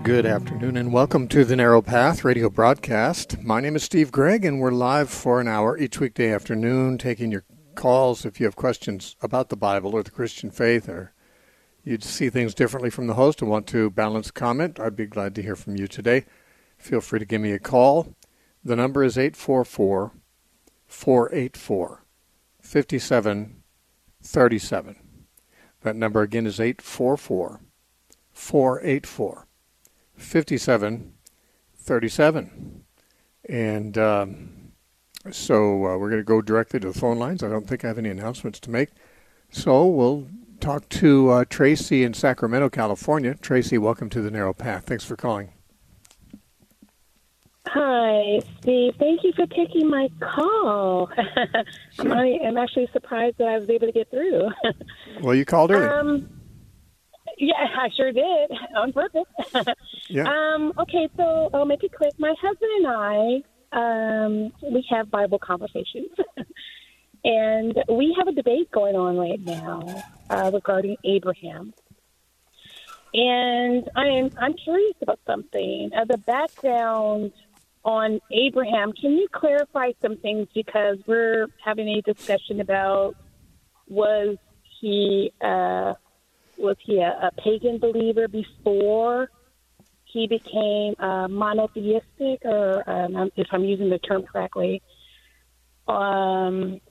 Good afternoon and welcome to the Narrow Path radio broadcast. My name is Steve Gregg and we're live for an hour each weekday afternoon taking your calls if you have questions about the Bible or the Christian faith or you see things differently from the host and want to balance comment. I'd be glad to hear from you today. Feel free to give me a call. The number is 844-484-5737. That number again is 844-484-5737. And so we're going to go directly to the phone lines. I don't think I have any announcements to make. So we'll talk to Tracy in Sacramento, California. Tracy, welcome to the Narrow Path. Thanks for calling. Hi, Steve. Thank you for taking my call. Sure. I am actually surprised that I was able to get through. Well, you called early. Yeah, I sure did, on purpose. Yeah. Okay, so I'll make it quick. My husband and I, we have Bible conversations. And we have a debate going on right now regarding Abraham. And I'm curious about something. The background on Abraham, can you clarify some things? Because we're having a discussion about was he a pagan believer before he became monotheistic, or if I'm using the term correctly, or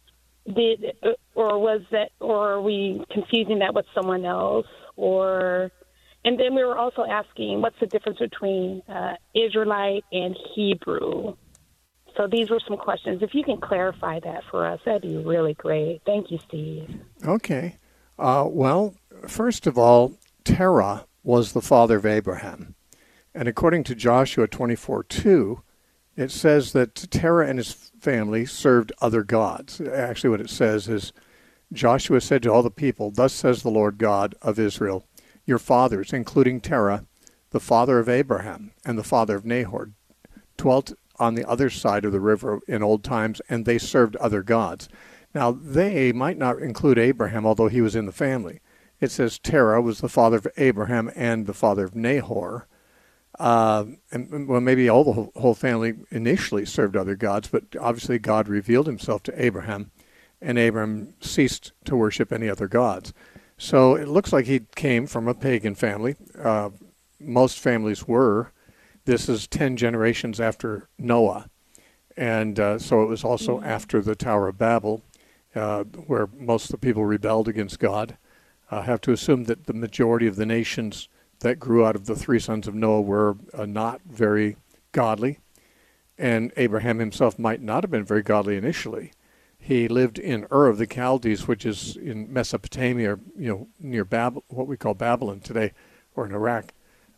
are we confusing that with someone else? And then we were also asking, what's the difference between Israelite and Hebrew? So these were some questions. If you can clarify that for us, that'd be really great. Thank you, Steve. Okay. Well, first of all, Terah was the father of Abraham. And according to Joshua 24:2, it says that Terah and his family served other gods. Actually, what it says is, Joshua said to all the people, "Thus says the Lord God of Israel, your fathers, including Terah, the father of Abraham and the father of Nahor, dwelt on the other side of the river in old times, and they served other gods." Now, they might not include Abraham, although he was in the family. It says Terah was the father of Abraham and the father of Nahor. And well, maybe all the whole family initially served other gods, but obviously God revealed himself to Abraham, and Abraham ceased to worship any other gods. So it looks like he came from a pagan family. Most families were. This is 10 generations after Noah. And so it was also after the Tower of Babel, where most of the people rebelled against God. I have to assume that the majority of the nations that grew out of the three sons of Noah were not very godly. And Abraham himself might not have been very godly initially. He lived in Ur of the Chaldees, which is in Mesopotamia, near what we call Babylon today, or in Iraq.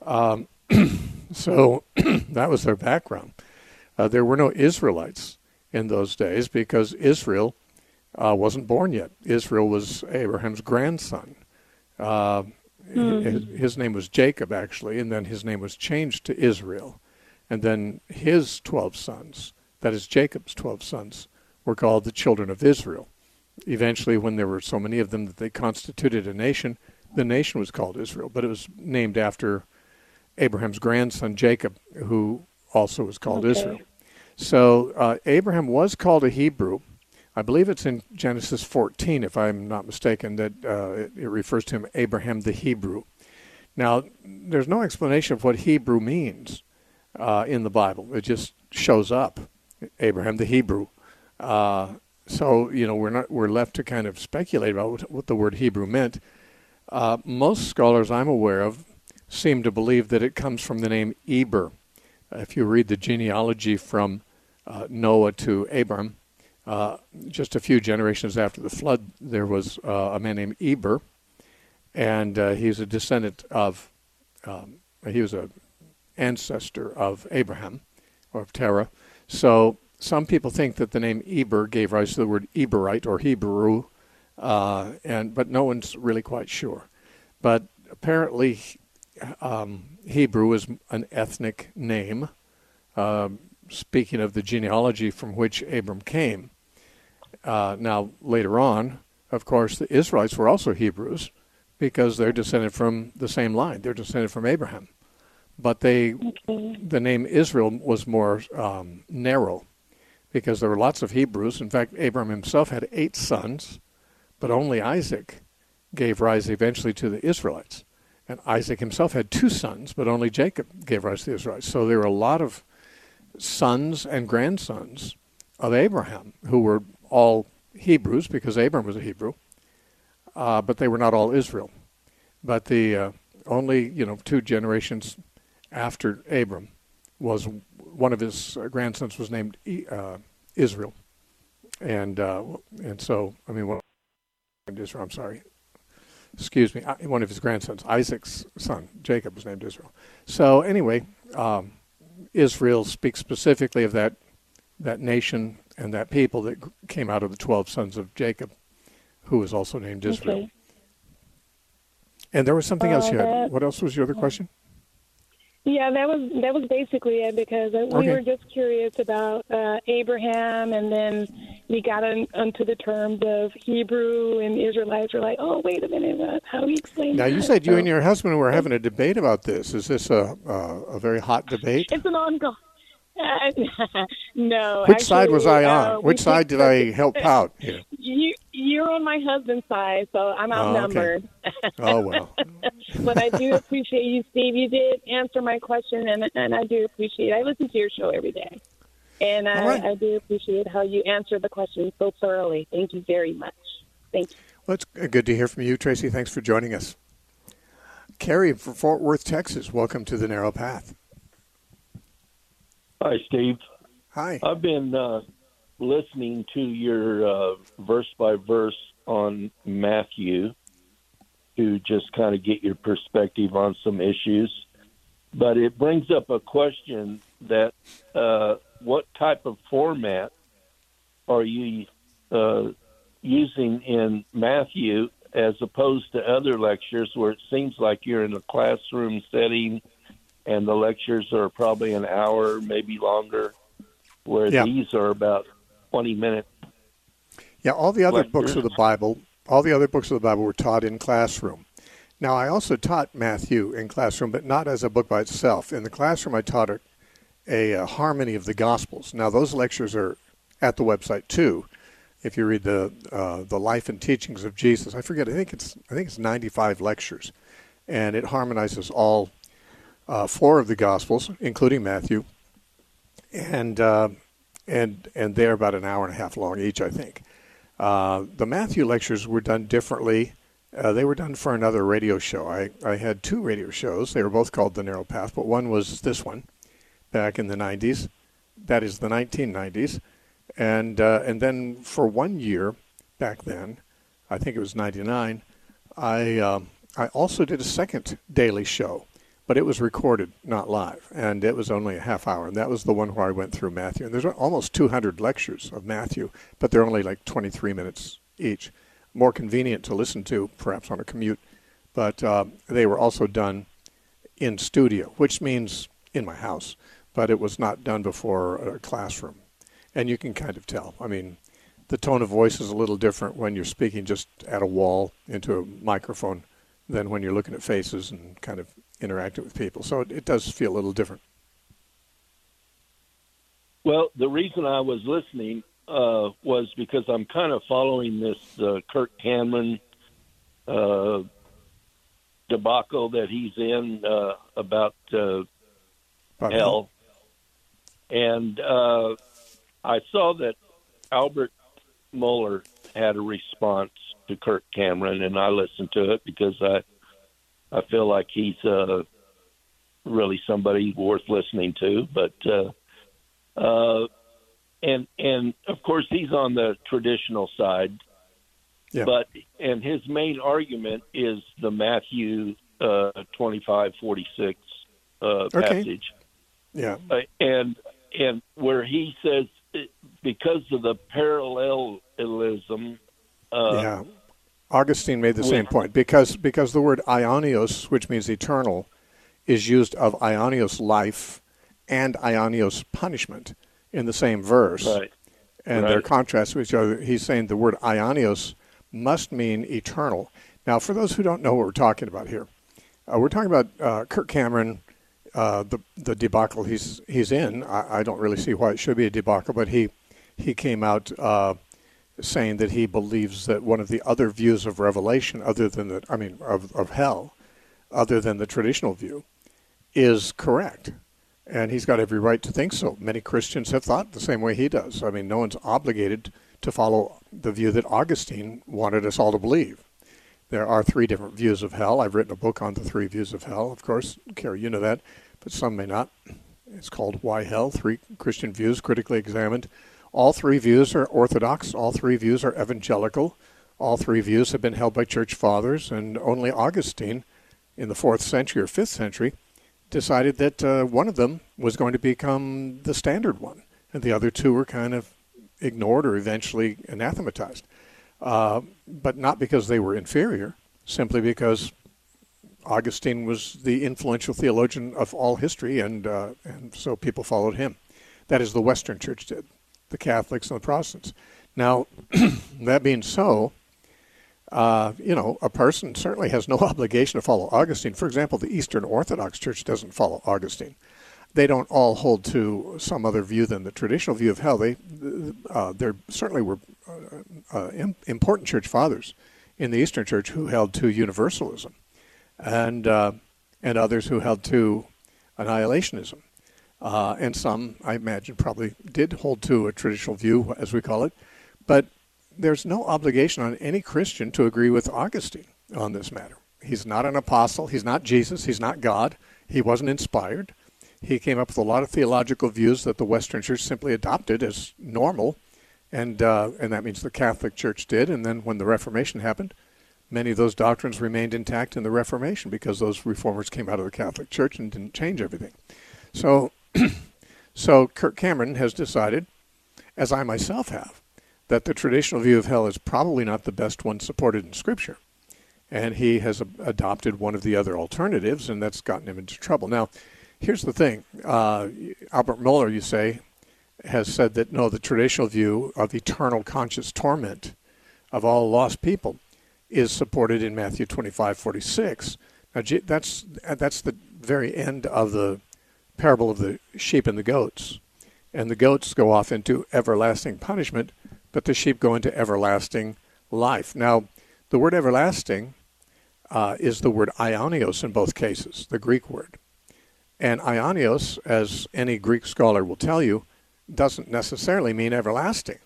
So that was their background. There were no Israelites in those days because Israel wasn't born yet. Israel was Abraham's grandson. His name was Jacob, actually, and then his name was changed to Israel. And then his 12 sons, that is Jacob's 12 sons, were called the children of Israel. Eventually, when there were so many of them that they constituted a nation, the nation was called Israel, but it was named after Abraham's grandson Jacob, who also was called Israel. So Abraham was called a Hebrew. I believe it's in Genesis 14, if I'm not mistaken, that it refers to him, Abraham the Hebrew. Now, there's no explanation of what Hebrew means in the Bible. It just shows up, Abraham the Hebrew. So we're left to kind of speculate about what the word Hebrew meant. Most scholars I'm aware of seem to believe that it comes from the name Eber. If you read the genealogy from Noah to Abram, just a few generations after the flood, there was a man named Eber, and he's a descendant of, he was an ancestor of Abraham, or of Terah. So some people think that the name Eber gave rise to the word Eberite or Hebrew, but no one's really quite sure. But apparently Hebrew is an ethnic name, speaking of the genealogy from which Abram came. Now, later on, of course, the Israelites were also Hebrews because they're descended from the same line. They're descended from Abraham. But the name Israel was more narrow because there were lots of Hebrews. In fact, Abraham himself had 8 sons, but only Isaac gave rise eventually to the Israelites. And Isaac himself had 2 sons, but only Jacob gave rise to the Israelites. So there were a lot of sons and grandsons of Abraham who were all Hebrews because Abraham was a Hebrew, but they were not all Israel. But the only 2 generations after Abram was one of his grandsons was named Israel, and so I mean Israel. I'm sorry. Excuse me, one of his grandsons, Isaac's son, Jacob, was named Israel. So anyway, Israel speaks specifically of that nation and that people that came out of the 12 sons of Jacob, who was also named Israel. Okay. And there was something else you had. What else was your other question? Yeah, that was basically it, because we were just curious about Abraham, and then we got onto the terms of Hebrew, and Israelites were like, oh, wait a minute, how do you explain now, that? Now, you said you and your husband were having a debate about this. Is this a very hot debate? It's an ongoing. No. Which side was I on? Which side did I help out here? You're on my husband's side, so I'm outnumbered. Oh, well. But I do appreciate you, Steve. You did answer my question, and I do appreciate it. I listen to your show every day. And I do appreciate how you answered the question so thoroughly. Thank you very much. Thank you. Well, it's good to hear from you, Tracy. Thanks for joining us. Carrie from Fort Worth, Texas, welcome to The Narrow Path. Hi, Steve. Hi. I've been listening to your verse by verse on Matthew to just kind of get your perspective on some issues. But it brings up a question that what type of format are you using in Matthew as opposed to other lectures where it seems like you're in a classroom setting and the lectures are probably an hour, maybe longer, where these are about 20 minutes. Yeah, all the other books of the Bible were taught in classroom. Now, I also taught Matthew in classroom, but not as a book by itself. In the classroom, I taught a harmony of the Gospels. Now, those lectures are at the website too. If you read the Life and Teachings of Jesus, I think it's 95 lectures, and it harmonizes all 4 of the Gospels, including Matthew, and they're about an hour and a half long each, I think. The Matthew lectures were done differently. They were done for another radio show. I had 2 radio shows. They were both called The Narrow Path, but one was this one back in the 90s. That is the 1990s. And then for 1 year back then, I think it was 99, I also did a second daily show. But it was recorded, not live, and it was only a half hour, and that was the one where I went through Matthew. And there's almost 200 lectures of Matthew, but they're only like 23 minutes each. More convenient to listen to, perhaps on a commute. But they were also done in studio, which means in my house, but it was not done before a classroom. And you can kind of tell. I mean, the tone of voice is a little different when you're speaking just at a wall into a microphone than when you're looking at faces and kind of interacting with people. So it does feel a little different. Well, the reason I was listening was because I'm kind of following this Kirk Cameron debacle that he's in about hell. And I saw that Albert Mohler had a response to Kirk Cameron, and I listened to it because I feel like he's really somebody worth listening to. But and of course he's on the traditional side. Yeah. But and his main argument is the Matthew 25:46 passage. Yeah. And where he says because of the parallelism. Augustine made the same point because the word aionios, which means eternal, is used of aionios life and aionios punishment in the same verse. Right. And they're contrasts to each other. He's saying the word aionios must mean eternal. Now, for those who don't know what we're talking about here, we're talking about Kirk Cameron the debacle he's in. I don't really see why it should be a debacle, but he came out saying that he believes that one of the other views of Revelation, other than of hell, other than the traditional view, is correct. And he's got every right to think so. Many Christians have thought the same way he does. I mean, no one's obligated to follow the view that Augustine wanted us all to believe. There are 3 different views of hell. I've written a book on the 3 views of hell. Of course, Carrie, you know that, but some may not. It's called Why Hell? 3 Christian Views Critically Examined. All 3 views are orthodox. All 3 views are evangelical. All 3 views have been held by church fathers, and only Augustine in the 4th century or 5th century decided that one of them was going to become the standard one, and the other 2 were kind of ignored or eventually anathematized. But not because they were inferior, simply because Augustine was the influential theologian of all history, and so people followed him. That is, the Western Church did, the Catholics and the Protestants. Now, that being so, a person certainly has no obligation to follow Augustine. For example, the Eastern Orthodox Church doesn't follow Augustine. They don't all hold to some other view than the traditional view of hell. There certainly were important church fathers in the Eastern Church who held to universalism, and others who held to annihilationism. And some, I imagine, probably did hold to a traditional view, as we call it. But there's no obligation on any Christian to agree with Augustine on this matter. He's not an apostle. He's not Jesus. He's not God. He wasn't inspired. He came up with a lot of theological views that the Western Church simply adopted as normal, and that means the Catholic Church did. And then when the Reformation happened, many of those doctrines remained intact in the Reformation because those reformers came out of the Catholic Church and didn't change everything. So Kirk Cameron has decided, as I myself have, that the traditional view of hell is probably not the best one supported in Scripture. And he has adopted one of the other alternatives, and that's gotten him into trouble. Now, here's the thing. Albert Mohler, you say, has said that, no, the traditional view of eternal conscious torment of all lost people is supported in Matthew 25:46. Now, that's the very end of the parable of the sheep and the goats. And the goats go off into everlasting punishment, but the sheep go into everlasting life. Now, the word everlasting is the word aionios in both cases, the Greek word. And aionios, as any Greek scholar will tell you, doesn't necessarily mean everlasting.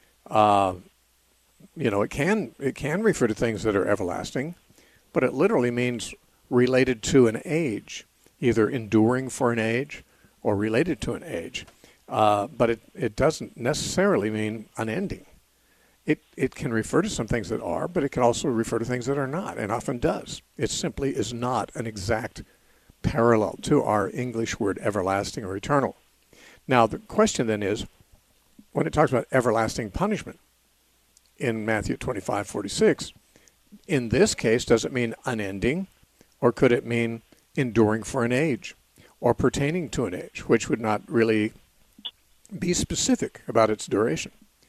It can refer to things that are everlasting, but it literally means related to an age, either enduring for an age or related to an age. But it doesn't necessarily mean unending. It can refer to some things that are, but it can also refer to things that are not, and often does. It simply is not an exact parallel to our English word everlasting or eternal. Now, the question then is, when it talks about everlasting punishment in Matthew 25:46, in this case, does it mean unending, or could it mean enduring for an age, or pertaining to an age, which would not really be specific about its duration?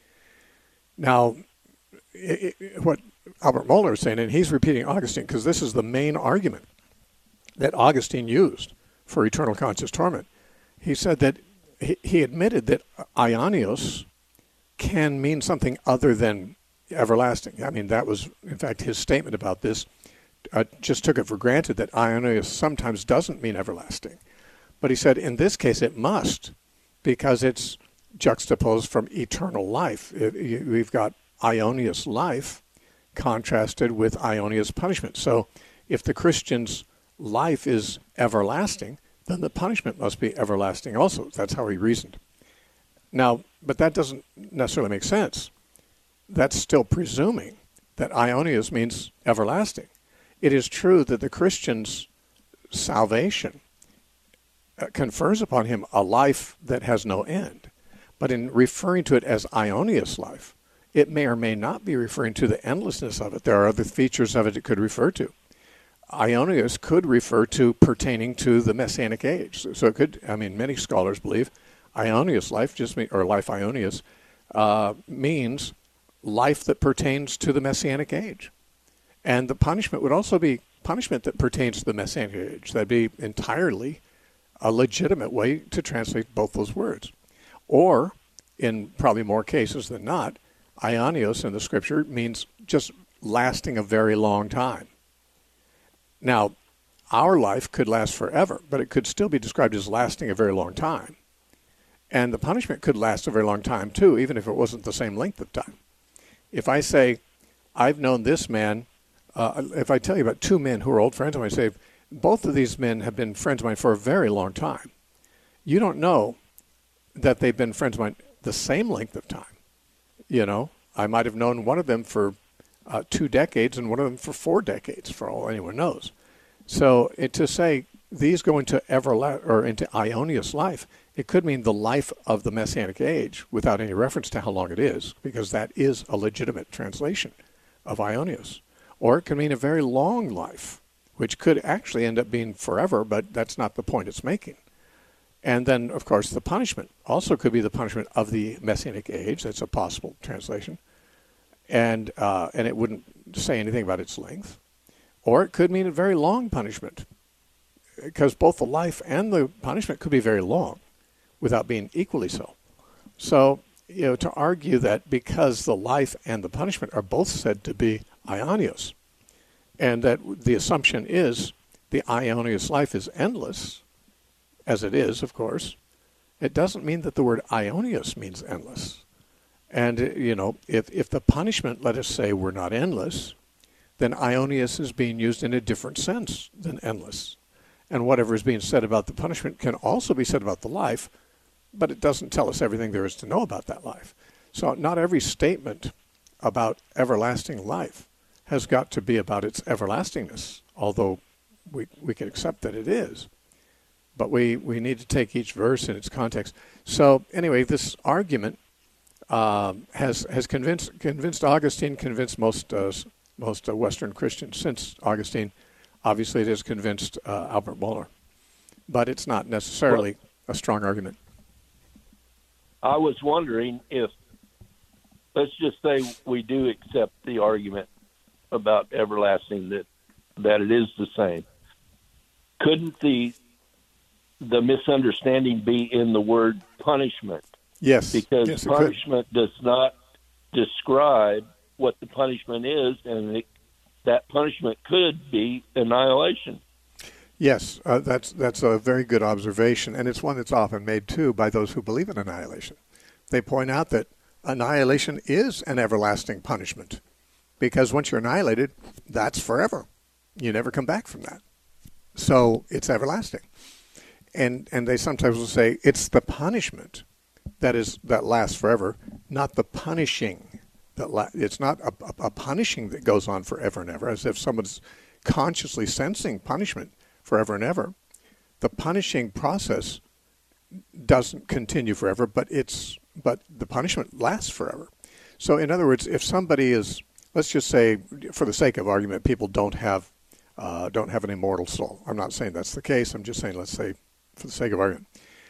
Now, what Albert Mohler is saying, and he's repeating Augustine, because this is the main argument that Augustine used for eternal conscious torment. He said that he admitted that aionios can mean something other than everlasting. I mean, that was, in fact, his statement about this. Just took it for granted that aionios sometimes doesn't mean everlasting. But he said, in this case, it must, because it's juxtaposed from eternal life. We've got aionios life contrasted with aionios punishment. So if the Christian's life is everlasting, then the punishment must be everlasting also. That's how he reasoned. Now, but that doesn't necessarily make sense. That's still presuming that aionios means everlasting. It is true that the Christian's salvation confers upon him a life that has no end. But in referring to it as aionios life, it may or may not be referring to the endlessness of it. There are other features of it could refer to. Aionios could refer to pertaining to the Messianic age. So it could, many scholars believe aionios life, or life aionios, means life that pertains to the Messianic age. And the punishment would also be punishment that pertains to the Messianic age. That'd be entirely a legitimate way to translate both those words. Or, in probably more cases than not, aionios in the Scripture means just lasting a very long time. Now, our life could last forever, but it could still be described as lasting a very long time. And the punishment could last a very long time, too, even if it wasn't the same length of time. If I say, I've known this man, if I tell you about two men who are old friends of mine, I say, both of these men have been friends of mine for a very long time. You don't know that they've been friends of mine the same length of time. You know, I might have known one of them for 2 decades and one of them for 4 decades, for all anyone knows. So to say these go into into aionios life, it could mean the life of the Messianic age without any reference to how long it is, because that is a legitimate translation of aionios. Or it could mean a very long life, which could actually end up being forever, but that's not the point it's making. And then, of course, the punishment also could be the punishment of the Messianic age. That's a possible translation. And it wouldn't say anything about its length. Or it could mean a very long punishment, because both the life and the punishment could be very long without being equally so. So, to argue that because the life and the punishment are both said to be aionios, and that the assumption is the aionios life is endless, as it is, of course, it doesn't mean that the word aionios means endless. And, if the punishment, let us say, were not endless, then aionios is being used in a different sense than endless. And whatever is being said about the punishment can also be said about the life, but it doesn't tell us everything there is to know about that life. So not every statement about everlasting life has got to be about its everlastingness, although we can accept that it is. But we need to take each verse in its context. So anyway, this argument has convinced Augustine, convinced most Western Christians since Augustine. Obviously, it has convinced Albert Mohler, but it's not necessarily a strong argument. I was wondering if, let's just say we do accept the argument about everlasting, that it is the same. Couldn't the misunderstanding be in the word punishment? Yes. Because punishment does not describe what the punishment is, and that punishment could be annihilation. Yes, that's a very good observation, and it's one that's often made, too, by those who believe in annihilation. They point out that annihilation is an everlasting punishment, because once you're annihilated, that's forever. You never come back from that. So it's everlasting. And they sometimes will say it's the punishment that lasts forever, not the punishing. It's not a punishing that goes on forever and ever, as if someone's consciously sensing punishment forever and ever. The punishing process doesn't continue forever, but the punishment lasts forever. So in other words, if somebody is, let's just say, for the sake of argument, people don't have an immortal soul. I'm not saying that's the case. I'm just saying, let's say, for the sake of argument,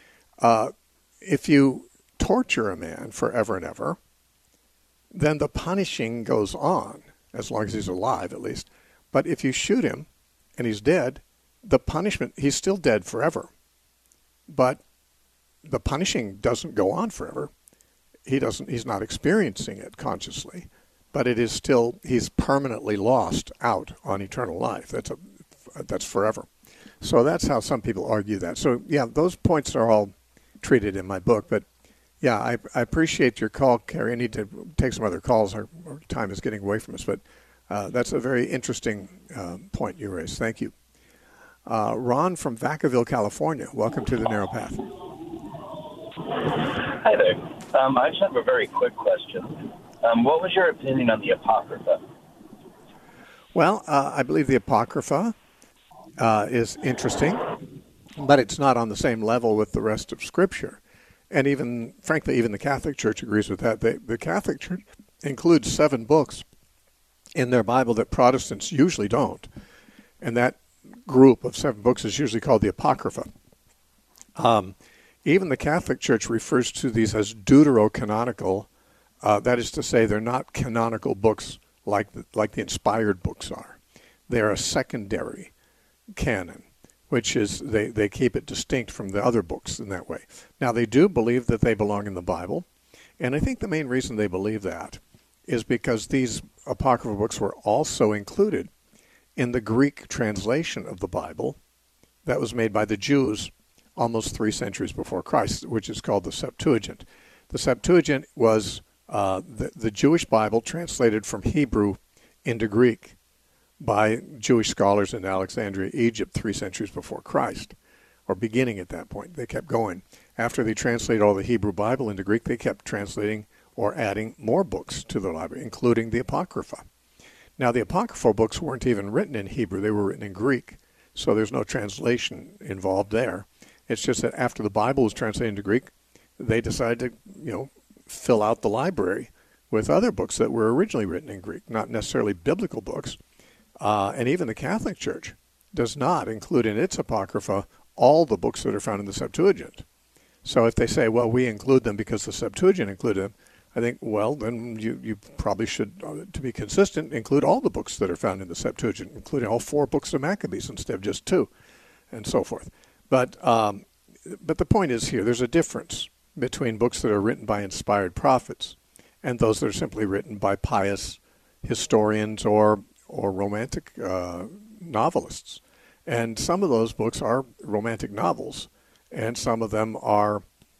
if you torture a man forever and ever, then the punishing goes on, as long as he's alive at least. But if you shoot him and he's dead, the punishment, he's still dead forever. But the punishing doesn't go on forever. He's not experiencing it consciously, but it is still, he's permanently lost out on eternal life. That's forever. So that's how some people argue that. So yeah, those points are all treated in my book, but yeah, I appreciate your call, Carrie. I need to take some other calls. Our time is getting away from us, but that's a very interesting point you raised. Thank you. Ron from Vacaville, California. Welcome to the Narrow Path. Hi there. I just have a very quick question. What was your opinion on the Apocrypha? Well, I believe the Apocrypha is interesting, but it's not on the same level with the rest of Scripture. And even, frankly, even the Catholic Church agrees with that. The Catholic Church includes 7 books in their Bible that Protestants usually don't. And that group of 7 books is usually called the Apocrypha. Even the Catholic Church refers to these as deuterocanonical. That is to say, they're not canonical books like the inspired books are. They're a secondary canon, which is they keep it distinct from the other books in that way. Now, they do believe that they belong in the Bible, and I think the main reason they believe that is because these apocryphal books were also included in the Greek translation of the Bible that was made by the Jews almost 3 centuries before Christ, which is called the Septuagint. The Septuagint was the Jewish Bible translated from Hebrew into Greek by Jewish scholars in Alexandria, Egypt, 3 centuries before Christ, or beginning at that point. They kept going. After they translated all the Hebrew Bible into Greek, they kept translating or adding more books to the library, including the Apocrypha. Now, the Apocryphal books weren't even written in Hebrew. They were written in Greek, so there's no translation involved there. It's just that after the Bible was translated into Greek, they decided to, fill out the library with other books that were originally written in Greek, not necessarily biblical books. And even the Catholic Church does not include in its Apocrypha all the books that are found in the Septuagint. So if they say, well, we include them because the Septuagint included them, I think, well, then you probably should, to be consistent, include all the books that are found in the Septuagint, including all 4 books of Maccabees instead of just 2, and so forth. But the point is here, there's a difference between books that are written by inspired prophets and those that are simply written by pious historians or romantic novelists. And some of those books are romantic novels, and some of them are,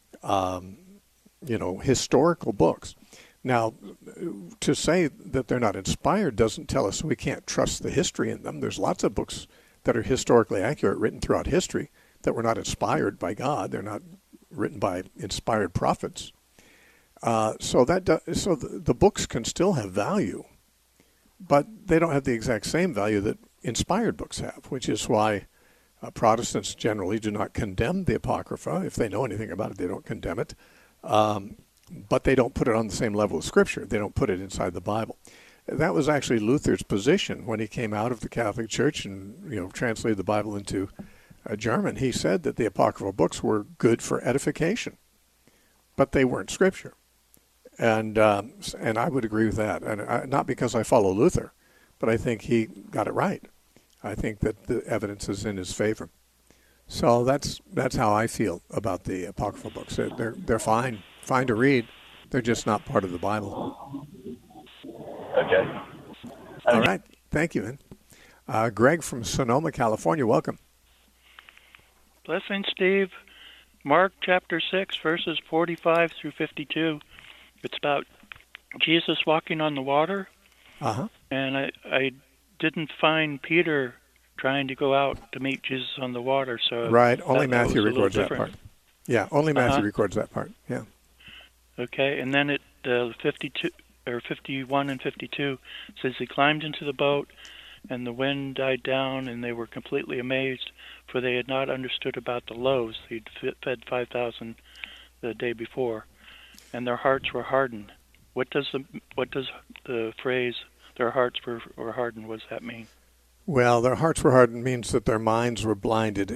historical books. Now, to say that they're not inspired doesn't tell us we can't trust the history in them. There's lots of books that are historically accurate, written throughout history, that were not inspired by God. They're not written by inspired prophets. So the books can still have value, but they don't have the exact same value that inspired books have, which is why Protestants generally do not condemn the Apocrypha. If they know anything about it, they don't condemn it. But they don't put it on the same level of Scripture. They don't put it inside the Bible. That was actually Luther's position when he came out of the Catholic Church and translated the Bible into German. He said that the apocryphal books were good for edification, but they weren't Scripture. And I would agree with that. And not because I follow Luther, but I think he got it right. I think that the evidence is in his favor. So that's how I feel about the apocryphal books. They're fine to read. They're just not part of the Bible. Okay. All right. Thank you, man. Greg from Sonoma, California. Welcome. Blessing, Steve. Mark chapter 6, verses 45 through 52. It's about Jesus walking on the water. Uh-huh. And I didn't find Peter trying to go out to meet Jesus on the water. So right. Only Matthew records that part. Yeah, only Matthew records that part. Yeah. Okay, and then 52 or 51 and 52 says he climbed into the boat, and the wind died down, and they were completely amazed, for they had not understood about the loaves. He'd fed 5,000 the day before, and their hearts were hardened. What does the phrase "their hearts were hardened"? What does that mean? Well, their hearts were hardened means that their minds were blinded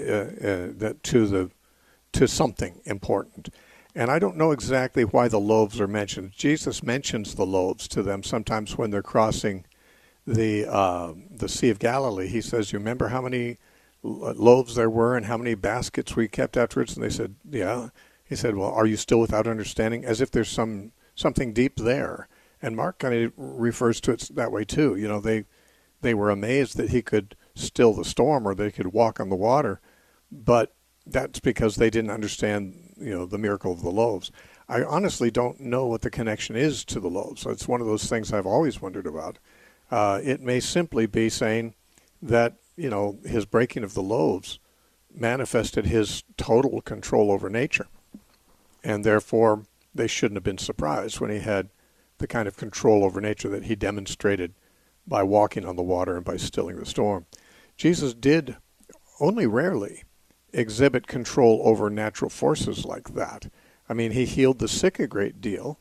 to something important. And I don't know exactly why the loaves are mentioned. Jesus mentions the loaves to them sometimes when they're crossing the Sea of Galilee. He says, "You remember how many loaves there were and how many baskets we kept afterwards?" And they said, "Yeah." He said, "Well, are you still without understanding?" As if there's something deep there. And Mark kind of refers to it that way too. They were amazed that he could still the storm, or they could walk on the water, but that's because they didn't understand, the miracle of the loaves. I honestly don't know what the connection is to the loaves. So it's one of those things I've always wondered about. It may simply be saying that, his breaking of the loaves manifested his total control over nature. And therefore, they shouldn't have been surprised when he had the kind of control over nature that he demonstrated by walking on the water and by stilling the storm. Jesus did only rarely exhibit control over natural forces like that. I mean, he healed the sick a great deal,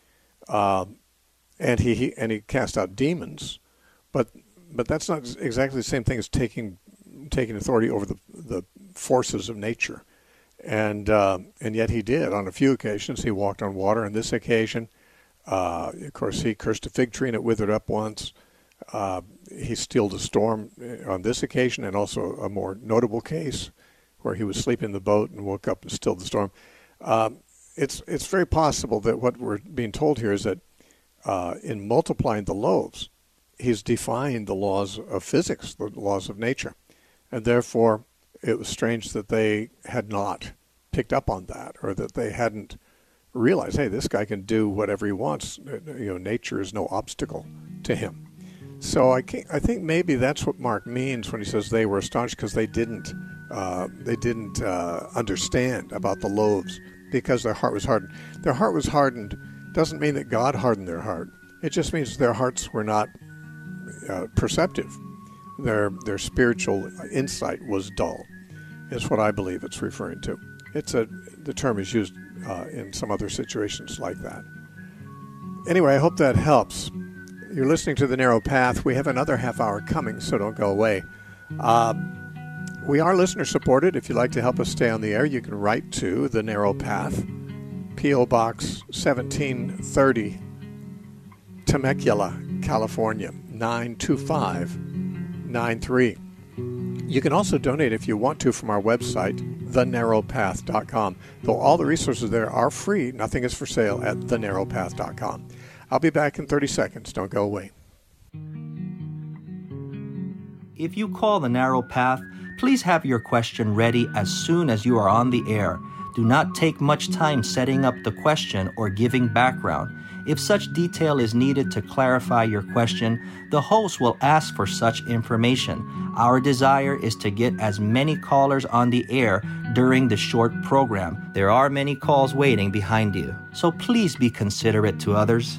and he cast out demons, but that's not exactly the same thing as taking authority over the forces of nature. And yet he did. On a few occasions, he walked on water. On this occasion, of course, he cursed a fig tree and it withered up once. He stilled a storm on this occasion, and also a more notable case where he was sleeping in the boat and woke up and stilled the storm. It's very possible that what we're being told here is that in multiplying the loaves, he's defying the laws of physics, the laws of nature. And therefore, it was strange that they had not picked up on that, or that they hadn't realized, hey, this guy can do whatever he wants. Nature is no obstacle to him. So I think maybe that's what Mark means when he says they were astonished, because they didn't understand about the loaves, because their heart was hardened. Their heart was hardened doesn't mean that God hardened their heart. It just means their hearts were not perceptive. Their spiritual insight was dull, is what I believe it's referring to. The term is used in some other situations like that. Anyway, I hope that helps. You're listening to The Narrow Path. We have another half hour coming, so don't go away. We are listener-supported. If you'd like to help us stay on the air, you can write to The Narrow Path, P.O. Box 1730, Temecula, California, 92593. You can also donate if you want to from our website, thenarrowpath.com. Though all the resources there are free, nothing is for sale at thenarrowpath.com. I'll be back in 30 seconds. Don't go away. If you call The Narrow Path, please have your question ready as soon as you are on the air. Do not take much time setting up the question or giving background. If such detail is needed to clarify your question, the host will ask for such information. Our desire is to get as many callers on the air during the short program. There are many calls waiting behind you, so please be considerate to others.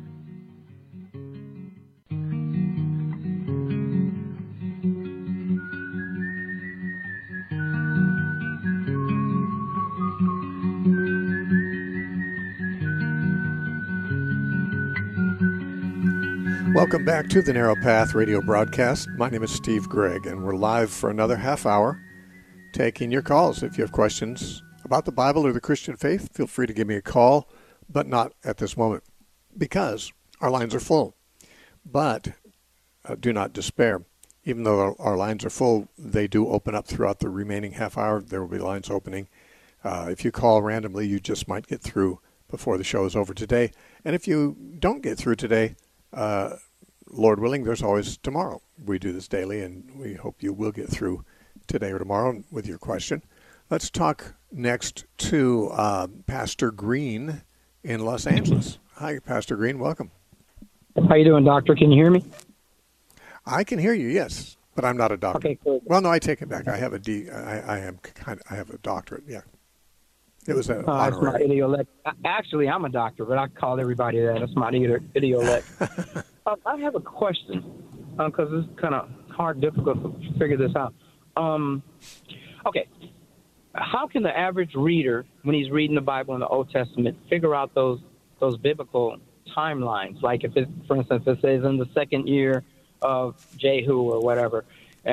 Welcome back to the Narrow Path radio broadcast. My name is Steve Gregg, and we're live for another half hour taking your calls. If you have questions about the Bible or the Christian faith, feel free to give me a call, but not at this moment, because our lines are full. But do not despair. Even though our lines are full, they do open up throughout the remaining half hour. There will be lines opening. If you call randomly, you just might get through before the show is over today. And if you don't get through today, Lord willing, there's always tomorrow. We do this daily, and we hope you will get through today or tomorrow with your question. Let's talk next to Pastor Green in Los Angeles. Hi, Pastor Green. Welcome. How you doing, Doctor? Can you hear me? I can hear you, yes, but I'm not a doctor. Okay, cool. Well, no, I take it back. I have a I have a doctorate. Yeah, it was an honorary. Idiolect. Actually, I'm a doctor, but I call everybody that. That's my idiolect. I have a question because it's kind of difficult to figure this out. Okay, how can the average reader, when he's reading the Bible in the Old Testament, figure out those biblical timelines? Like if it, for instance, it says in the second year of Jehu or whatever,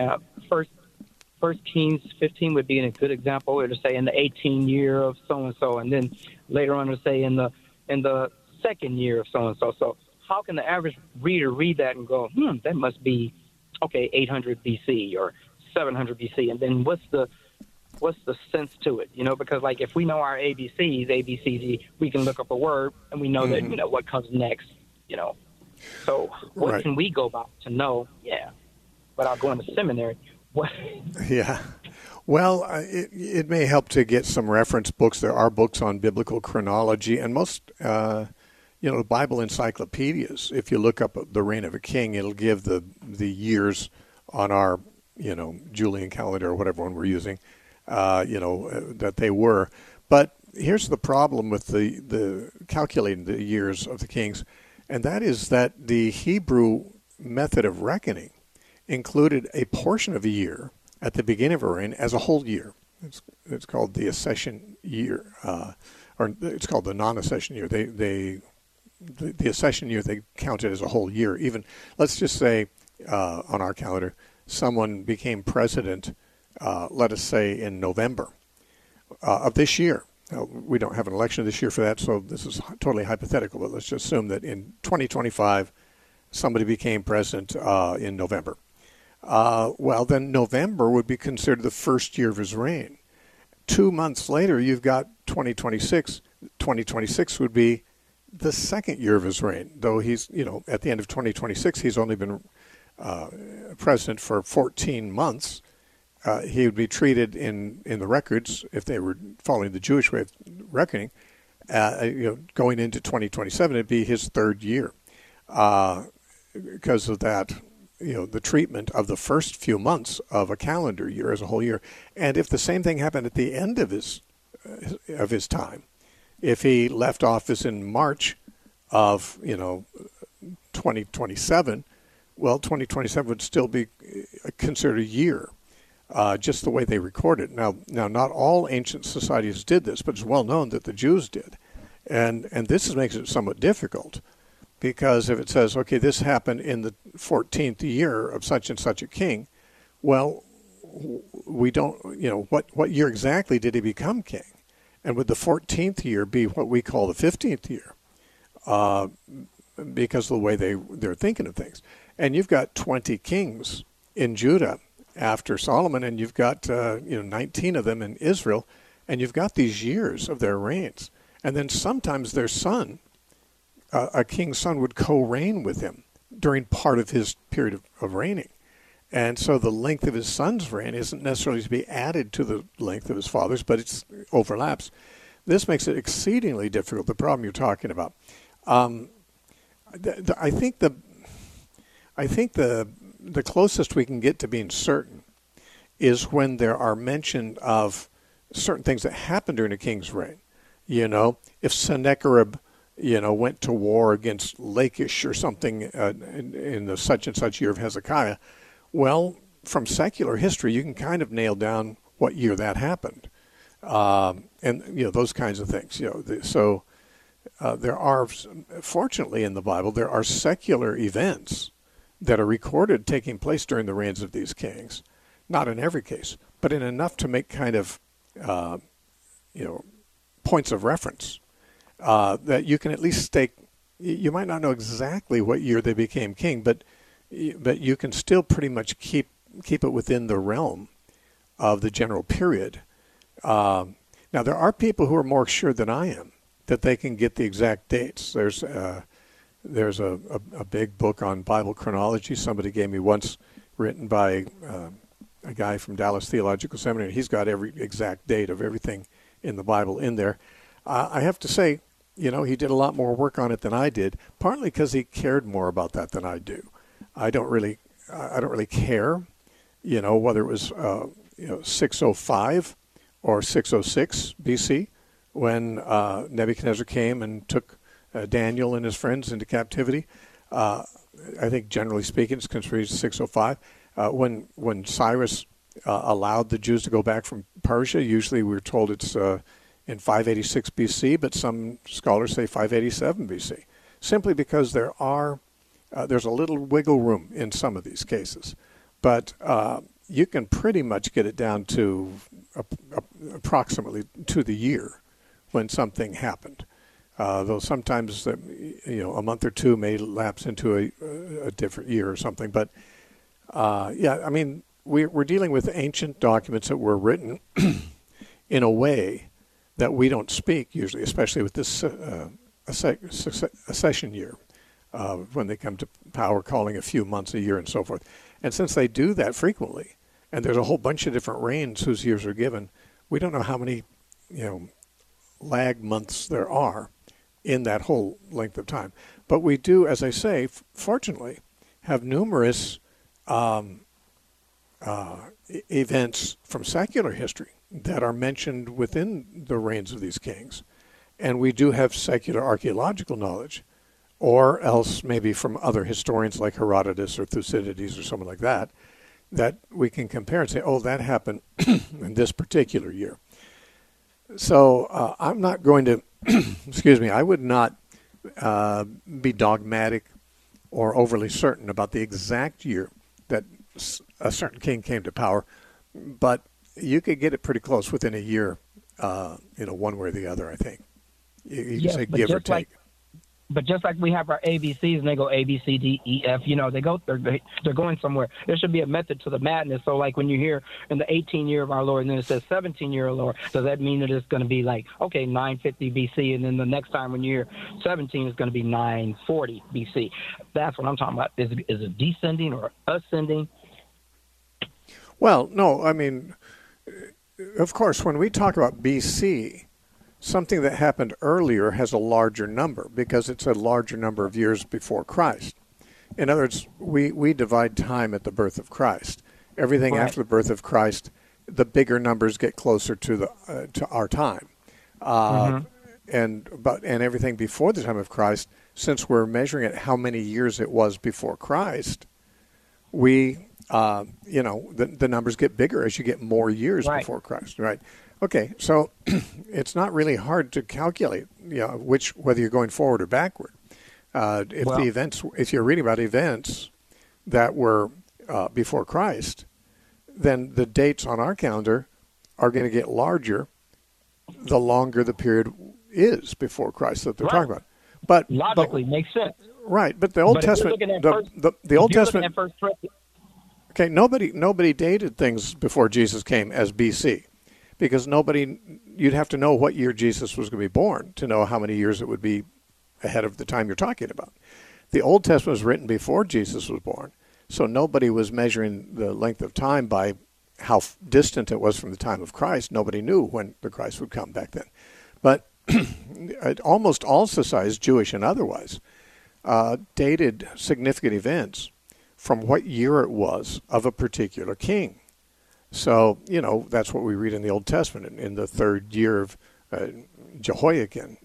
First Kings 15 would be a good example. It would say in the 18th year of so and so, and then later on it would say in the second year of so and so. So how can the average reader read that and go, that must be 800 BC or 700 BC, and then what's the sense to it? Because like if we know our ABCs, we can look up a word and we know that what comes next. So what Right. can we go about to know? Yeah, without going to seminary. What? Yeah. Well, it may help to get some reference books. There are books on biblical chronology, and most, Bible encyclopedias. If you look up the reign of a king, it'll give the years on our, Julian calendar or whatever one we're using, that they were. But here's the problem with the calculating the years of the kings, and that is that the Hebrew method of reckoning included a portion of a year at the beginning of a reign as a whole year. It's called the accession year, or it's called the non-accession year. The accession year they counted as a whole year. Even let's just say on our calendar, someone became president. Let us say in November of this year. Now, we don't have an election this year for that, so this is totally hypothetical. But let's just assume that in 2025, somebody became president in November. Well, then November would be considered the first year of his reign. 2 months later, you've got 2026. 2026 would be the second year of his reign, though he's, at the end of 2026, he's only been president for 14 months. He would be treated in the records, if they were following the Jewish way of reckoning, going into 2027, it'd be his third year because of that, the treatment of the first few months of a calendar year as a whole year. And if the same thing happened at the end of his time, if he left office in March of 2027, well, 2027 would still be considered a year, just the way they record it. Now, not all ancient societies did this, but it's well known that the Jews did, and this makes it somewhat difficult, because if it says, okay, this happened in the 14th year of such and such a king, well, we don't, what year exactly did he become king? And would the 14th year be what we call the 15th year? Because of the way they're thinking of things. And you've got 20 kings in Judah after Solomon, and you've got 19 of them in Israel, and you've got these years of their reigns. And then sometimes their son, a king's son, would co-reign with him during part of his period of reigning. And so the length of his son's reign isn't necessarily to be added to the length of his father's, but it overlaps. This makes it exceedingly difficult, the problem you're talking about. I think the closest we can get to being certain is when there are mention of certain things that happened during a king's reign. If Sennacherib, went to war against Lachish or something in the such and such year of Hezekiah, well, from secular history, you can kind of nail down what year that happened, and those kinds of things. So there are, fortunately, in the Bible, there are secular events that are recorded taking place during the reigns of these kings. Not in every case, but in enough to make kind of points of reference that you can at least stake. You might not know exactly what year they became king, but you can still pretty much keep it within the realm of the general period. Now, there are people who are more sure than I am that they can get the exact dates. There's a big book on Bible chronology somebody gave me once, written by a guy from Dallas Theological Seminary. He's got every exact date of everything in the Bible in there. I have to say, he did a lot more work on it than I did, partly because he cared more about that than I do. I don't really care, whether it was 605 or 606 BC when Nebuchadnezzar came and took Daniel and his friends into captivity. I think generally speaking, it's considered 605. When Cyrus allowed the Jews to go back from Persia, usually we're told it's in 586 BC, but some scholars say 587 BC, simply because there's a little wiggle room in some of these cases. But you can pretty much get it down to approximately to the year when something happened. Though sometimes a month or two may lapse into a different year or something. But we're dealing with ancient documents that were written in a way that we don't speak usually, especially with this accession year, when they come to power, calling a few months a year and so forth. And since they do that frequently, and there's a whole bunch of different reigns whose years are given, we don't know how many lag months there are in that whole length of time. But we do, as I say, fortunately, have numerous events from secular history that are mentioned within the reigns of these kings. And we do have secular archaeological knowledge, or else maybe from other historians like Herodotus or Thucydides or someone like that, that we can compare and say, oh, that happened in this particular year. So I'm not going to, I would not be dogmatic or overly certain about the exact year that a certain king came to power, but you could get it pretty close within a year, one way or the other, I think. You can say give or take. But just like we have our ABCs and they go A, B, C, D, E, F, they're going somewhere. There should be a method to the madness. So like when you hear in the 18th year of our Lord and then it says 17th year of our Lord, does that mean that it's going to be like, okay, 950 BC, and then the next time when you hear 17 is going to be 940 BC? That's what I'm talking about. Is it descending or ascending? Well, no, I mean, of course, when we talk about BC, something that happened earlier has a larger number because it's a larger number of years before Christ. In other words, we divide time at the birth of Christ. Everything Right. after the birth of Christ, the bigger numbers get closer to our time. And everything before the time of Christ, since we're measuring it how many years it was before Christ, we the numbers get bigger as you get more years Right. before Christ, right? Okay, so it's not really hard to calculate, whether you're going forward or backward. If you're reading about events that were before Christ, then the dates on our calendar are going to get larger the longer the period is before Christ that they're Right. talking about. But Logically, makes sense. right, but the Old But if you're Testament, looking at the Old if you're looking Testament. at First Corinthians, Okay, nobody dated things before Jesus came as BC, because you'd have to know what year Jesus was going to be born to know how many years it would be ahead of the time you're talking about. The Old Testament was written before Jesus was born, so nobody was measuring the length of time by how distant it was from the time of Christ. Nobody knew when the Christ would come back then. But almost all societies, Jewish and otherwise, dated significant events from what year it was of a particular king. So, that's what we read in the Old Testament. In the third year of Jehoiakim,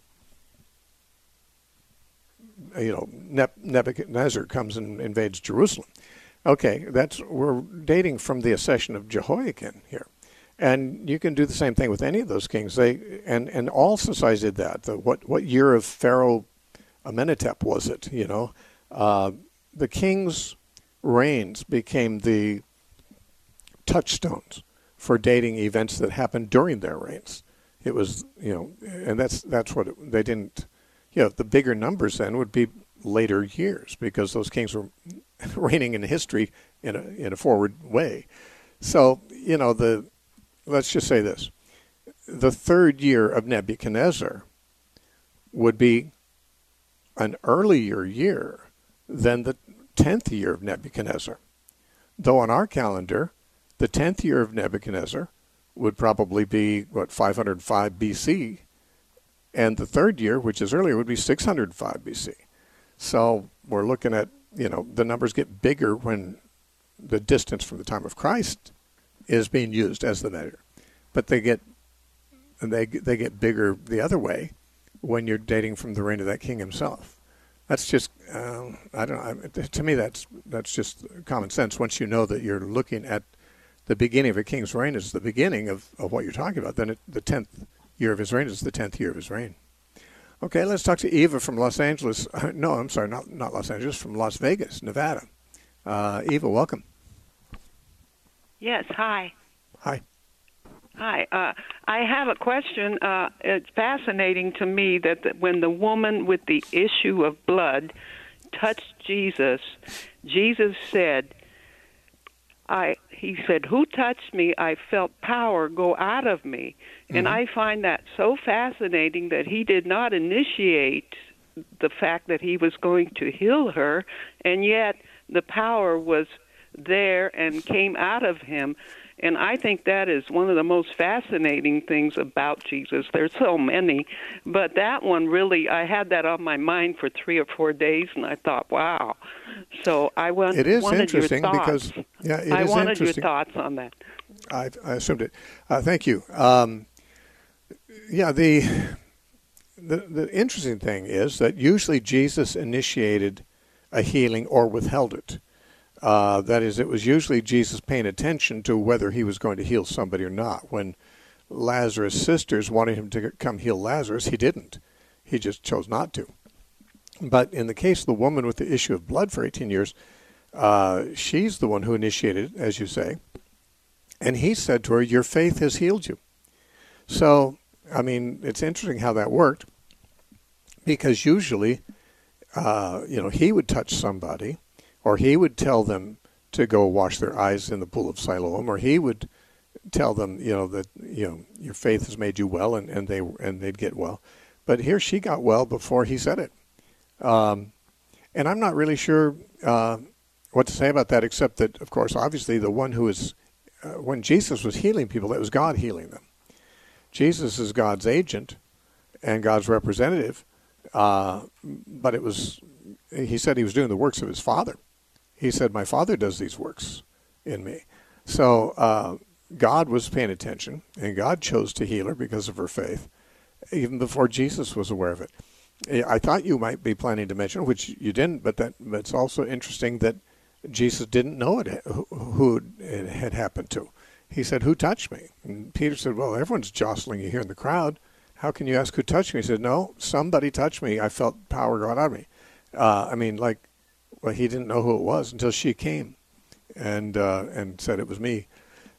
Nebuchadnezzar comes and invades Jerusalem. Okay, we're dating from the accession of Jehoiakim here. And you can do the same thing with any of those kings. And all societies did that. What year of Pharaoh Amenhotep was it? The king's reigns became the touchstones for dating events that happened during their reigns. It was, and that's what they didn't. The bigger numbers then would be later years because those kings were reigning in history in a forward way. So let's just say this: the third year of Nebuchadnezzar would be an earlier year than the 10th year of Nebuchadnezzar. Though on our calendar, the 10th year of Nebuchadnezzar would probably be, 505 BC, and the third year, which is earlier, would be 605 BC. So we're looking at, the numbers get bigger when the distance from the time of Christ is being used as the measure. But they get bigger the other way when you're dating from the reign of that king himself. That's just, I don't know. To me, that's just common sense. Once you know that you're looking at the beginning of a king's reign is the beginning of what you're talking about, then the 10th year of his reign is the 10th year of his reign. Okay, let's talk to Eva from Los Angeles. No, I'm sorry, not Los Angeles, from Las Vegas, Nevada. Eva, welcome. Yes, hi. Hi. Hi. I have a question. It's fascinating to me that when the woman with the issue of blood touched Jesus, Jesus said, he said, "Who touched me? I felt power go out of me." Mm-hmm. And I find that so fascinating that he did not initiate the fact that he was going to heal her, and yet the power was there and came out of him. And I think that is one of the most fascinating things about Jesus. There's so many, but that one really, I had that on my mind for 3 or 4 days, and I thought, wow. So I wanted your thoughts. I wanted your thoughts on that. I assumed it. Thank you. The interesting thing is that usually Jesus initiated a healing or withheld it. That is, it was usually Jesus paying attention to whether he was going to heal somebody or not. When Lazarus' sisters wanted him to come heal Lazarus, he didn't. He just chose not to. But in the case of the woman with the issue of blood for 18 years, she's the one who initiated it, as you say. And he said to her, "Your faith has healed you." So, I mean, it's interesting how that worked. because usually, he would touch somebody, or he would tell them to go wash their eyes in the pool of Siloam, or he would tell them, that your faith has made you well, and they'd get well. But here she got well before he said it, and I'm not really sure what to say about that, except that, of course, obviously the one who is when Jesus was healing people, that was God healing them. Jesus is God's agent and God's representative, but he said he was doing the works of his Father. He said, my Father does these works in me. So God was paying attention, and God chose to heal her because of her faith, even before Jesus was aware of it. I thought you might be planning to mention, which you didn't, but it's also interesting that Jesus didn't know who it had happened to. He said, who touched me? And Peter said, well, everyone's jostling you here in the crowd. How can you ask who touched me? He said, no, somebody touched me. I felt power go out of me. He didn't know who it was until she came and said it was me.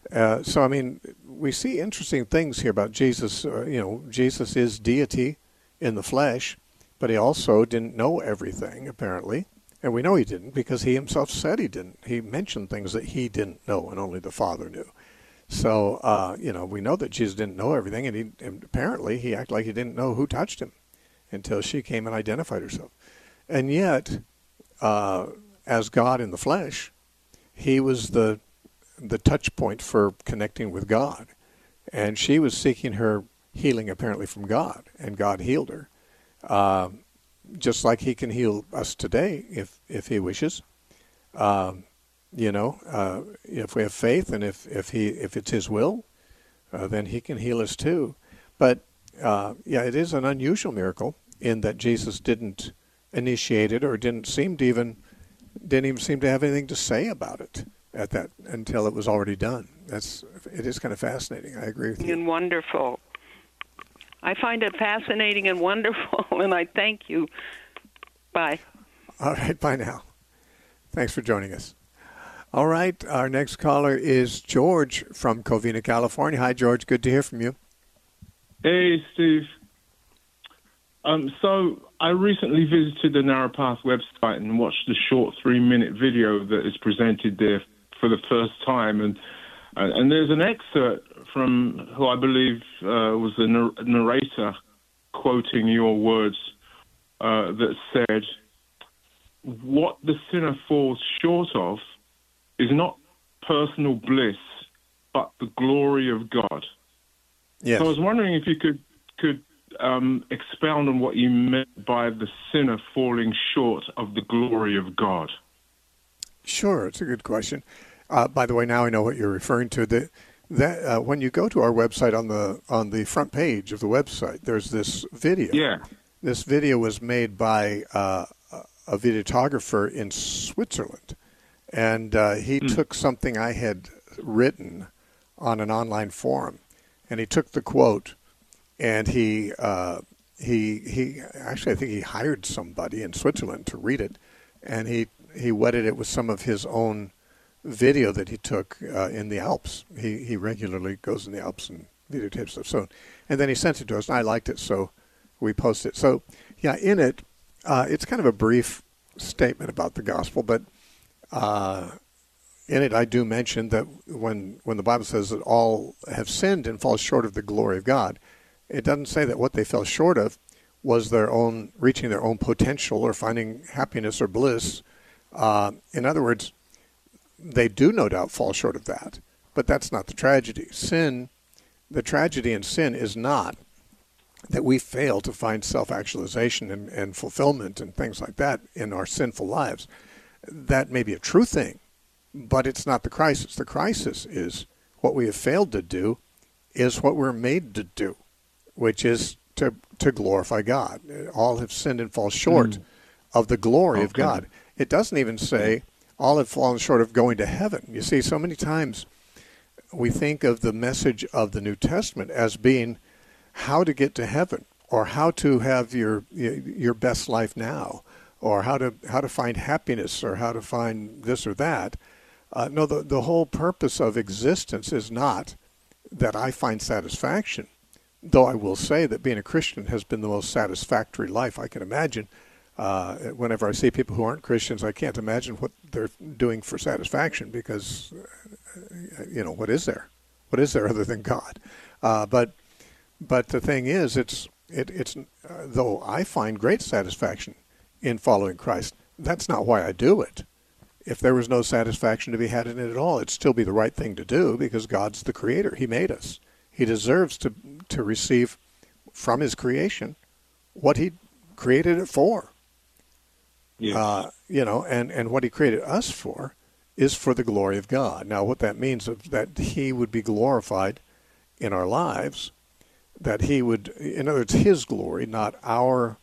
We see interesting things here about Jesus. Jesus is deity in the flesh, but he also didn't know everything, apparently. And we know he didn't because he himself said he didn't. He mentioned things that he didn't know and only the Father knew. So, we know that Jesus didn't know everything, and apparently he acted like he didn't know who touched him until she came and identified herself. And yet, as God in the flesh, he was the touch point for connecting with God. And she was seeking her healing apparently from God, and God healed her. Just like he can heal us today if he wishes. If we have faith and if it's his will, then he can heal us too. But it is an unusual miracle in that Jesus didn't initiate it or didn't even seem to have anything to say about it at that until it was already done. It is kind of fascinating. I agree with you. And wonderful. I find it fascinating and wonderful, and I thank you. Bye. All right, bye now. Thanks for joining us. All right, our next caller is George from Covina, California. Hi, George. Good to hear from you. Hey, Steve. So I recently visited the Narrow Path website and watched the short 3-minute video that is presented there for the first time, and there's an excerpt from who I believe was the narrator quoting your words that said, what the sinner falls short of is not personal bliss, but the glory of God. Yes. So I was wondering if you could expound on what you meant by the sinner falling short of the glory of God. Sure, it's a good question. By the way, now I know what you're referring to. When you go to our website, on the front page of the website, there's this video. Yeah. This video was made by a videographer in Switzerland, and he took something I had written on an online forum, and he took the quote, and he actually, I think he hired somebody in Switzerland to read it, and he wedded it with some of his own video that he took in the Alps. He regularly goes in the Alps and videotapes stuff. So, and then he sent it to us, and I liked it, so we posted it. So, yeah, in it, it's kind of a brief statement about the gospel, but in it I do mention that when the Bible says that all have sinned and fall short of the glory of God, it doesn't say that what they fell short of was reaching their own potential or finding happiness or bliss. In other words, they do no doubt fall short of that, but that's not the tragedy. The tragedy in sin is not that we fail to find self-actualization and fulfillment and things like that in our sinful lives. That may be a true thing, but it's not the crisis. The crisis is what we have failed to do is what we're made to do, which is to glorify God. All have sinned and fall short of the glory of God. It doesn't even say all have fallen short of going to heaven. You see, so many times we think of the message of the New Testament as being how to get to heaven, or how to have your best life now, or how to find happiness, or how to find this or that. No, the whole purpose of existence is not that I find satisfaction, Though I will say that being a Christian has been the most satisfactory life I can imagine. Whenever I see people who aren't Christians, I can't imagine what they're doing for satisfaction because, what is there? What is there other than God? But the thing is, it's though I find great satisfaction in following Christ, that's not why I do it. If there was no satisfaction to be had in it at all, it'd still be the right thing to do because God's the creator. He made us. He deserves to receive from his creation what he created it for. Yes. And what he created us for is for the glory of God. Now, what that means is that he would be glorified in our lives, that he would, in other words, his glory, not our,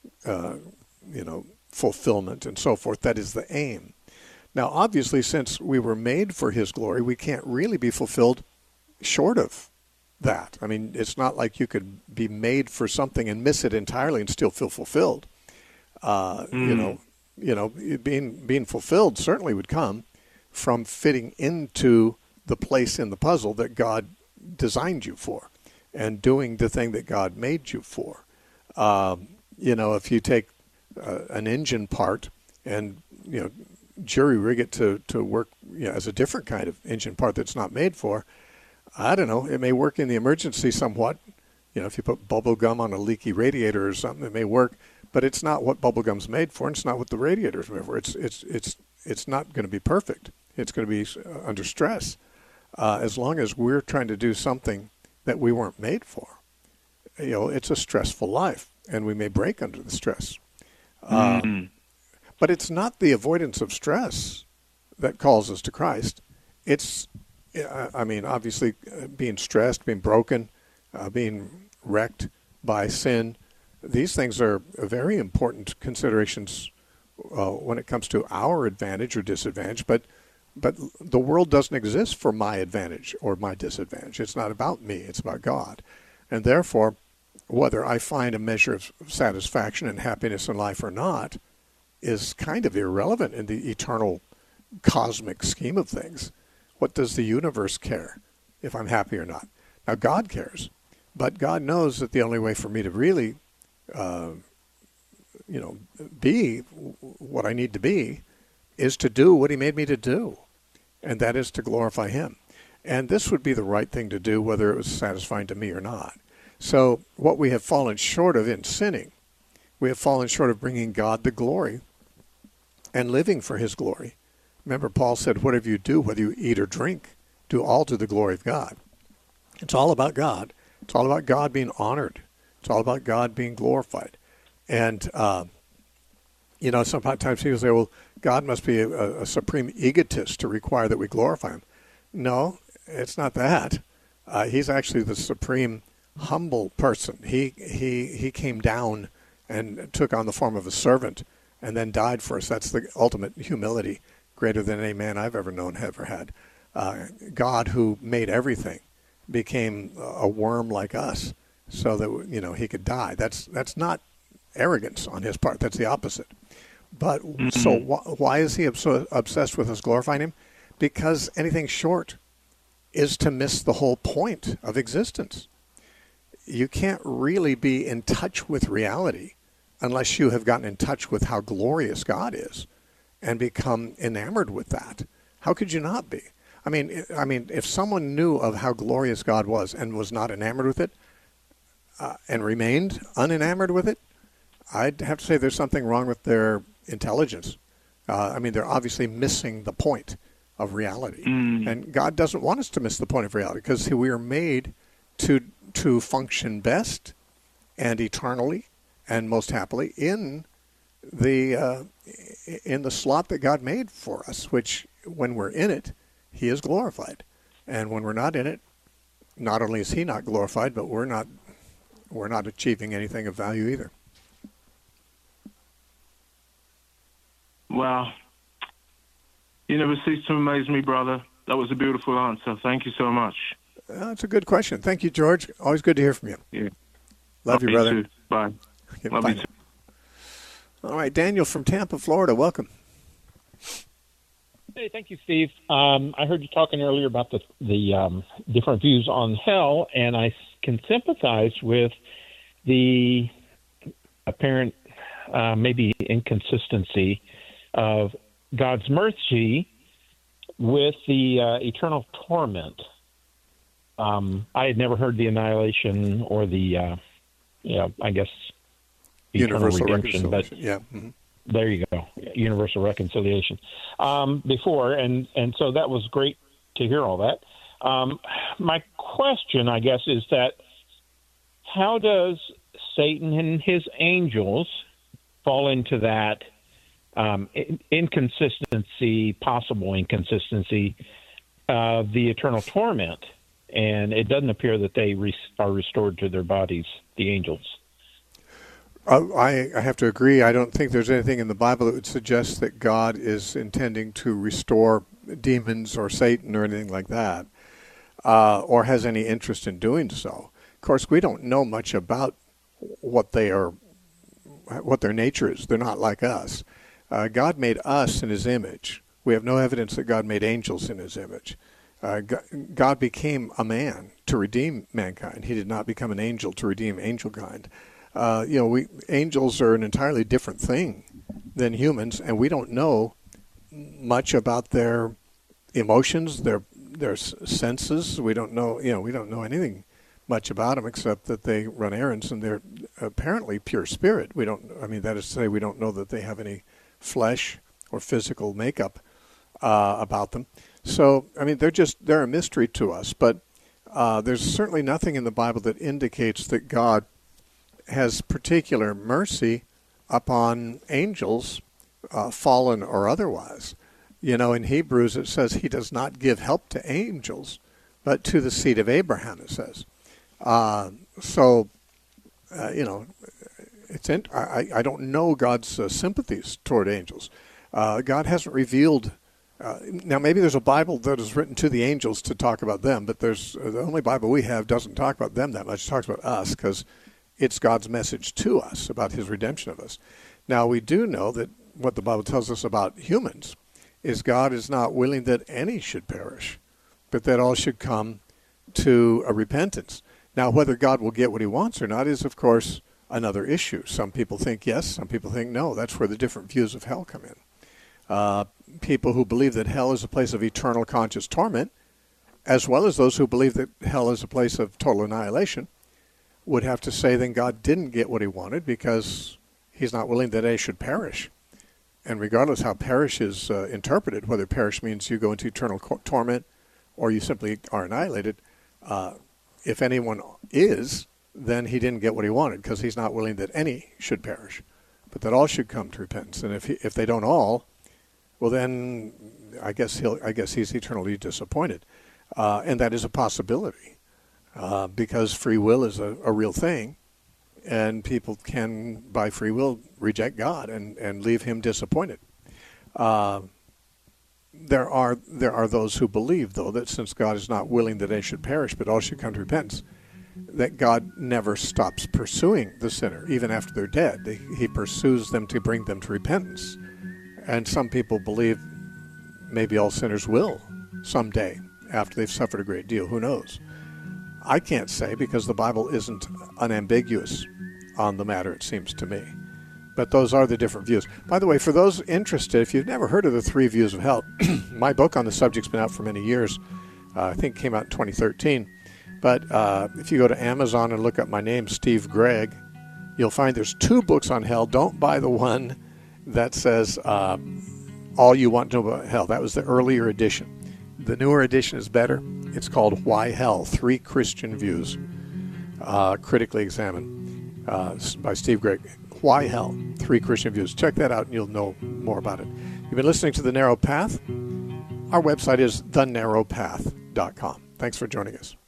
fulfillment and so forth. That is the aim. Now, obviously, since we were made for his glory, we can't really be fulfilled short of that. I mean, it's not like you could be made for something and miss it entirely and still feel fulfilled. Being fulfilled certainly would come from fitting into the place in the puzzle that God designed you for and doing the thing that God made you for. If you take an engine part and, jury rig it to work as a different kind of engine part that's not made for, I don't know, it may work in the emergency somewhat. If you put bubble gum on a leaky radiator or something, it may work, but it's not what bubble gum's made for, and it's not what the radiator's made for. It's not going to be perfect. It's going to be under stress. As long as we're trying to do something that we weren't made for, it's a stressful life, and we may break under the stress. But it's not the avoidance of stress that calls us to Christ. It's, obviously being stressed, being broken, being wrecked by sin. These things are very important considerations when it comes to our advantage or disadvantage. But the world doesn't exist for my advantage or my disadvantage. It's not about me. It's about God. And therefore, whether I find a measure of satisfaction and happiness in life or not is kind of irrelevant in the eternal cosmic scheme of things. What does the universe care if I'm happy or not? Now, God cares, but God knows that the only way for me to really, be what I need to be is to do what he made me to do, and that is to glorify him. And this would be the right thing to do, whether it was satisfying to me or not. So what we have fallen short of in sinning, we have fallen short of bringing God the glory and living for his glory. Remember, Paul said, whatever you do, whether you eat or drink, do all to the glory of God. It's all about God. It's all about God being honored. It's all about God being glorified. And, sometimes people say, well, God must be a supreme egotist to require that we glorify him. No, it's not that. He's actually the supreme humble person. He came down and took on the form of a servant and then died for us. That's the ultimate humility, greater than any man I've ever known ever had. God, who made everything, became a worm like us so that, he could die. That's not arrogance on his part. That's the opposite. But so why is he so obsessed with us glorifying him? Because anything short is to miss the whole point of existence. You can't really be in touch with reality unless you have gotten in touch with how glorious God is and become enamored with that. How could you not be? I mean, if someone knew of how glorious God was and was not enamored with it and remained unenamored with it, I'd have to say there's something wrong with their intelligence. They're obviously missing the point of reality. And God doesn't want us to miss the point of reality because we are made to function best and eternally and most happily in the slot that God made for us, which when we're in it, he is glorified. And when we're not in it, not only is he not glorified, but we're not achieving anything of value either. Wow. You never cease to amaze me, brother. That was a beautiful answer. Thank you so much. That's a good question. Thank you, George. Always good to hear from you. Yeah. Love you, brother. Too. Bye. Okay, Love bye you now. too. All right, Daniel from Tampa, Florida. Welcome. Hey, thank you, Steve. I heard you talking earlier about the different views on hell, and I can sympathize with the apparent maybe inconsistency of God's mercy with the eternal torment. I had never heard the annihilation or the, I guess, universal redemption, but yeah. Mm-hmm. There you go, universal reconciliation. Before, and so that was great to hear all that. My question, I guess, is that how does Satan and his angels fall into that inconsistency, possible inconsistency of the eternal torment? And it doesn't appear that they are restored to their bodies, the angels. I have to agree. I don't think there's anything in the Bible that would suggest that God is intending to restore demons or Satan or anything like that, or has any interest in doing so. Of course, we don't know much about what their nature is. They're not like us. God made us in his image. We have no evidence that God made angels in his image. God became a man to redeem mankind. He did not become an angel to redeem angel kind. Angels are an entirely different thing than humans, and we don't know much about their emotions, their senses. We don't know anything much about them except that they run errands and they're apparently pure spirit. That is to say, we don't know that they have any flesh or physical makeup about them. So, they're a mystery to us, but there's certainly nothing in the Bible that indicates that God has particular mercy upon angels, fallen or otherwise. In Hebrews it says he does not give help to angels, but to the seed of Abraham, it says. I don't know God's sympathies toward angels. God hasn't revealed. Now, maybe there's a Bible that is written to the angels to talk about them, but the only Bible we have doesn't talk about them that much. It talks about us because it's God's message to us about his redemption of us. Now, we do know that what the Bible tells us about humans is God is not willing that any should perish, but that all should come to a repentance. Now, whether God will get what he wants or not is, of course, another issue. Some people think yes, some people think no. That's where the different views of hell come in. People who believe that hell is a place of eternal conscious torment, as well as those who believe that hell is a place of total annihilation, would have to say then God didn't get what he wanted because he's not willing that any should perish. And regardless how perish is interpreted, whether perish means you go into eternal torment or you simply are annihilated, if anyone is, then he didn't get what he wanted because he's not willing that any should perish, but that all should come to repentance. And if they don't all, well then I guess he's eternally disappointed. And that is a possibility. Because free will is a real thing, and people can, by free will, reject God and leave him disappointed. There are those who believe, though, that since God is not willing that any should perish, but all should come to repentance, that God never stops pursuing the sinner, even after they're dead. He pursues them to bring them to repentance. And some people believe maybe all sinners will someday, after they've suffered a great deal. Who knows? I can't say because the Bible isn't unambiguous on the matter, it seems to me. But those are the different views. By the way, for those interested, if you've never heard of the three views of hell, my book on the subject's been out for many years. I think it came out in 2013. But if you go to Amazon and look up my name, Steve Gregg, you'll find there's 2 books on hell. Don't buy the one that says All You Want to Know About Hell. That was the earlier edition. The newer edition is better. It's called Why Hell? 3 Christian Views, critically examined, by Steve Gregg. Why Hell? 3 Christian Views. Check that out and you'll know more about it. You've been listening to The Narrow Path. Our website is thenarrowpath.com. Thanks for joining us.